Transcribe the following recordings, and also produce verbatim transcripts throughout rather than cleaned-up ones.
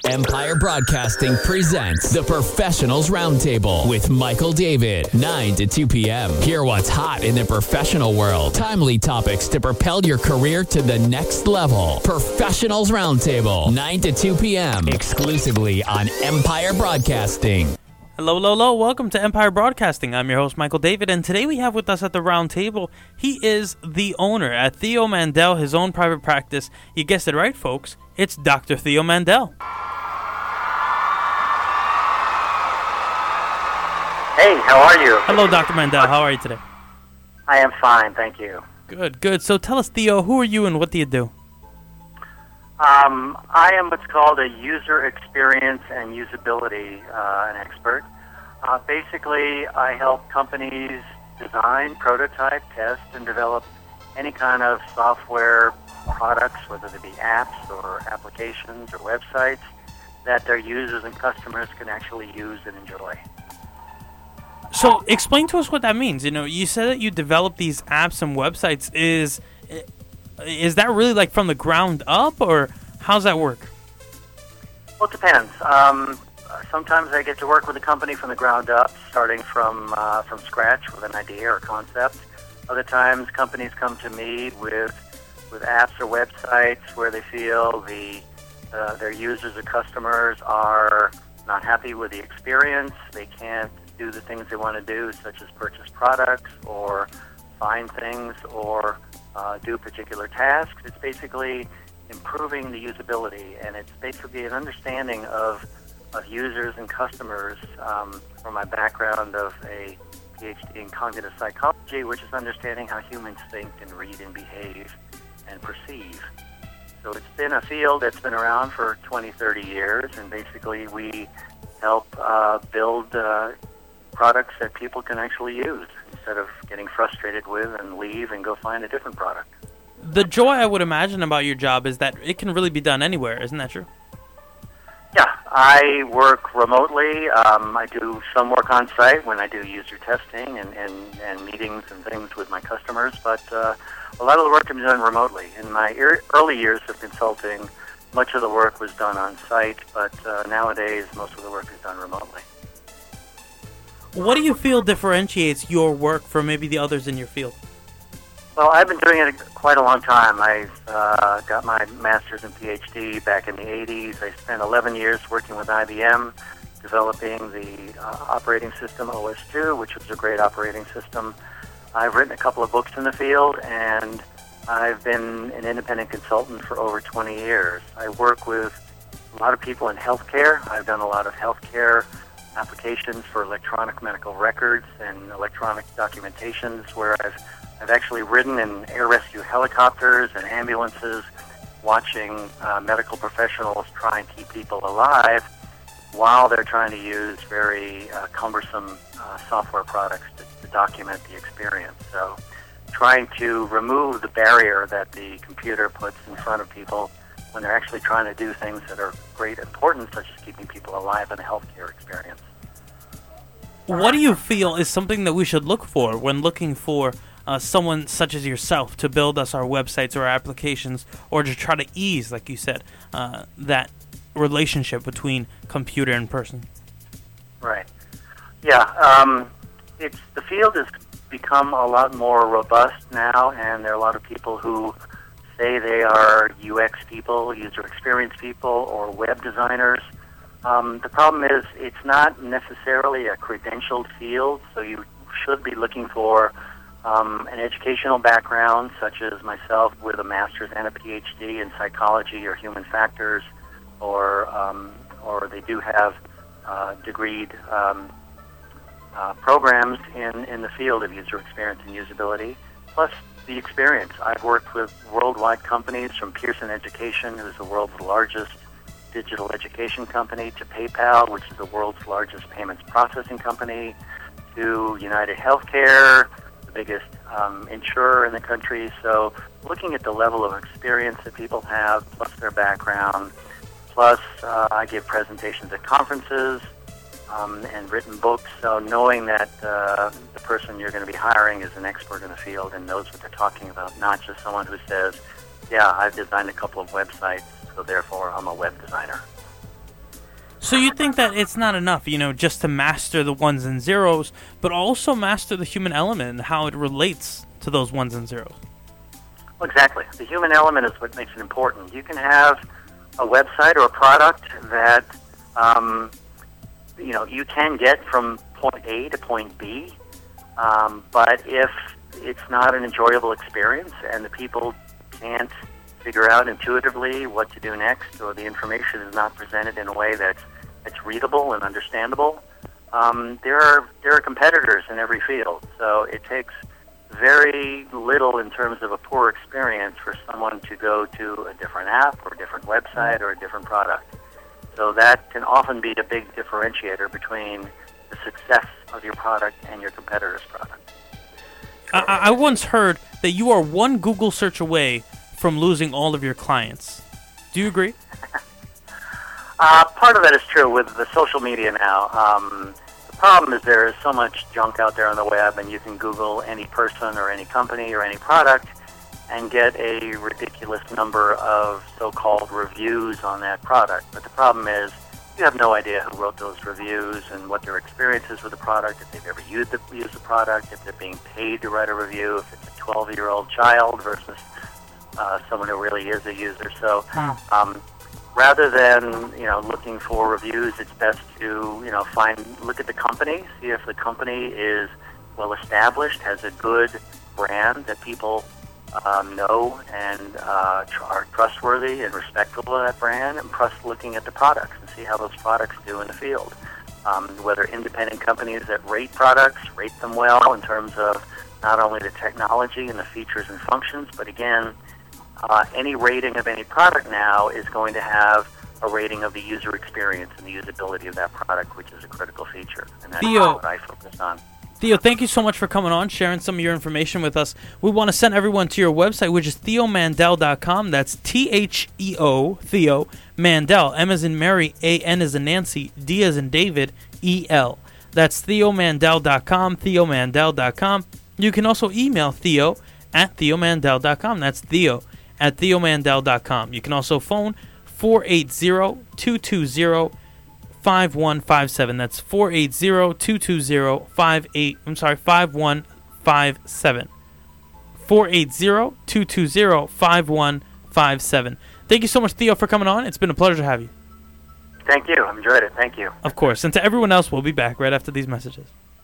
Empire Broadcasting presents the Professionals Roundtable with Michael David, nine to two p.m. Hear what's hot in the professional world. Timely topics to propel your career to the next level. Professionals Roundtable, nine to two p.m. exclusively on Empire Broadcasting. Hello, hello, hello. Welcome to Empire Broadcasting. I'm your host, Michael David, and today we have with us at the round table, he is the owner at Theo Mandel, his own private practice. You guessed it right, folks. It's Doctor Theo Mandel. Hey, how are you? Hello, Doctor Mandel. How are you today? I am fine, thank you. Good, good. So tell us, Theo, who are you and what do you do? Um, I am what's called a user experience and usability uh, an expert. Uh, basically, I help companies design, prototype, test, and develop any kind of software products, whether they be apps or applications or websites, that their users and customers can actually use and enjoy. So explain to us what that means. You know, you said that you develop these apps and websites. Is is that really like from the ground up, or how's that work? Well, it depends. Um, sometimes I get to work with a company from the ground up, starting from uh, from scratch with an idea or concept. Other times, companies come to me with with apps or websites where they feel the uh, their users or customers are not happy with the experience. They can't do the things they want to do, such as purchase products or find things or uh, do particular tasks. It's basically improving the usability, and it's basically an understanding of of users and customers um, from my background of a P H D in cognitive psychology, which is understanding how humans think and read and behave and perceive. So it's been a field that's been around for twenty, thirty years, and basically we help uh, build uh, products that people can actually use instead of getting frustrated with and leave and go find a different product. The joy I would imagine about your job is that it can really be done anywhere. Isn't that true? Yeah, I work remotely. Um, I do some work on site when I do user testing and, and, and meetings and things with my customers, but uh, a lot of the work can be done remotely. In my er- early years of consulting, much of the work was done on site, but uh, nowadays most of the work is done remotely. What do you feel differentiates your work from maybe the others in your field? Well, I've been doing it quite a long time. I uh, got my master's and P H D back in the eighties. I spent eleven years working with I B M, developing the uh, operating system O S two, which was a great operating system. I've written a couple of books in the field, and I've been an independent consultant for over twenty years. I work with a lot of people in healthcare. I've done a lot of healthcare applications for electronic medical records and electronic documentations where I've I've actually ridden in air rescue helicopters and ambulances watching uh, medical professionals try and keep people alive while they're trying to use very uh, cumbersome uh, software products to, to document the experience. So trying to remove the barrier that the computer puts in front of people when they're actually trying to do things that are great importance, such as keeping people alive in a healthcare experience. What do you feel is something that we should look for when looking for uh, someone such as yourself to build us our websites or our applications, or to try to ease, like you said, uh, that relationship between computer and person? Right. Yeah. Um, it's the field has become a lot more robust now, and there are a lot of people who say they are U X people, user experience people, or web designers. Um, the problem is it's not necessarily a credentialed field, so you should be looking for um, an educational background, such as myself with a master's and a P H D in psychology or human factors, or um, or they do have uh, degreed um, uh, programs in, in the field of user experience and usability, plus the experience. I've worked with worldwide companies from Pearson Education, who's the world's largest digital education company, to PayPal, which is the world's largest payments processing company, to United Healthcare, the biggest um, insurer in the country. So looking at the level of experience that people have, plus their background, plus uh, I give presentations at conferences um, and written books, so knowing that uh, the person you're going to be hiring is an expert in the field and knows what they're talking about, not just someone who says, yeah, I've designed a couple of websites, so therefore I'm a web designer. So you think that it's not enough, you know, just to master the ones and zeros, but also master the human element and how it relates to those ones and zeros? Well, exactly. The human element is what makes it important. You can have a website or a product that, um, you know, you can get from point A to point B, um, but if it's not an enjoyable experience and the people can't figure out intuitively what to do next, or the information is not presented in a way that's that's readable and understandable, um, there are there are competitors in every field. So it takes very little in terms of a poor experience for someone to go to a different app or a different website or a different product. So that can often be a big differentiator between the success of your product and your competitor's product. I, I once heard that you are one Google search away from losing all of your clients. Do you agree? uh, part of that is true with the social media now. Um, the problem is there is so much junk out there on the web, and you can Google any person or any company or any product and get a ridiculous number of so-called reviews on that product. But the problem is you have no idea who wrote those reviews and what their experience is with the product, if they've ever used the, used the product, if they're being paid to write a review, if it's a twelve-year-old child versus uh, someone who really is a user. So um, rather than, you know, looking for reviews, it's best to, you know, find, look at the company, see if the company is well established, has a good brand that people um, know and uh, tr- are trustworthy and respectable of that brand, and plus looking at the products and see how those products do in the field. Um, whether independent companies that rate products, rate them well in terms of not only the technology and the features and functions, but again, uh, any rating of any product now is going to have a rating of the user experience and the usability of that product, which is a critical feature. And that's Theo, what I focus on. Theo, thank you so much for coming on, sharing some of your information with us. We want to send everyone to your website, which is theo mandel dot com. That's T H E O, Theo, Mandel, M as in Mary, A N as in Nancy, D as in David, E L. That's theo mandel dot com, theo mandel dot com. You can also email Theo at theo mandel dot com. That's Theo at theo mandel dot com. You can also phone four eight zero, two two zero, five one five seven. That's four eight zero, two two zero, five eight I'm sorry, five one five seven. four eight zero, two two zero, five one five seven. Thank you so much, Theo, for coming on. It's been a pleasure to have you. Thank you. I enjoyed it. Thank you. Of course. And to everyone else, we'll be back right after these messages.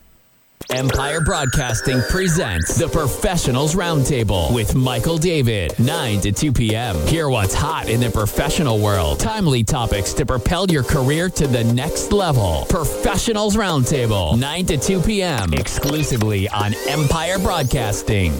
Empire Broadcasting presents the Professionals Roundtable with Michael David, nine to two p.m. Hear what's hot in the professional world. Timely topics to propel your career to the next level. Professionals Roundtable, nine to two p.m. exclusively on Empire Broadcasting.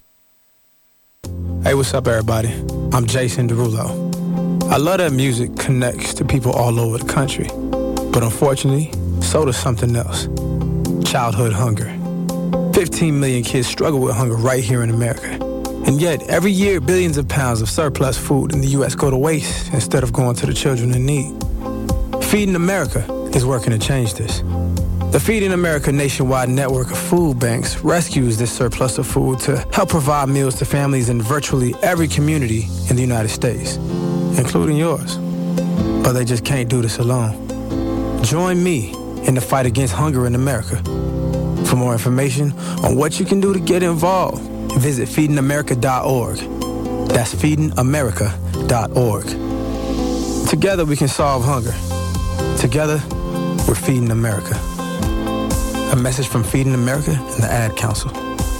Hey, what's up, everybody? I'm Jason Derulo. I love that music connects to people all over the country. But unfortunately, so does something else. Childhood hunger. fifteen million kids struggle with hunger right here in America. And yet, every year, billions of pounds of surplus food in the U S go to waste instead of going to the children in need. Feeding America is working to change this. The Feeding America nationwide network of food banks rescues this surplus of food to help provide meals to families in virtually every community in the United States, including yours. But they just can't do this alone. Join me in the fight against hunger in America. For more information on what you can do to get involved, visit feeding america dot org. That's feeding america dot org. Together we can solve hunger. Together, we're Feeding America. A message from Feeding America and the Ad Council.